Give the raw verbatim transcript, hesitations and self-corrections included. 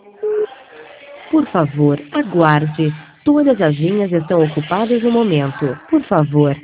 Por favor, aguarde. Todas as linhas estão ocupadas no momento. Por favor.